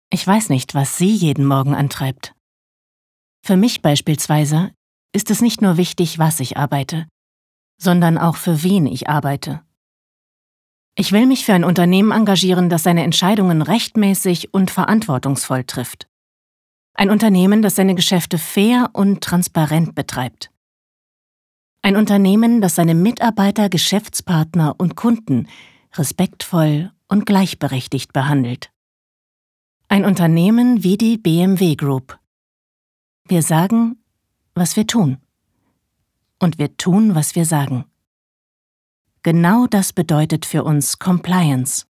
Ich weiß nicht, was Sie jeden Morgen antreibt. Für mich beispielsweise ist es nicht nur wichtig, was ich arbeite, sondern auch für wen ich arbeite. Ich will mich für ein Unternehmen engagieren, das seine Entscheidungen rechtmäßig und verantwortungsvoll trifft. Ein Unternehmen, das seine Geschäfte fair und transparent betreibt. Ein Unternehmen, das seine Mitarbeiter, Geschäftspartner und Kunden respektvoll und gleichberechtigt behandelt. Ein Unternehmen wie die BMW Group. Wir sagen, was wir tun. Und wir tun, was wir sagen. Genau das bedeutet für uns Compliance.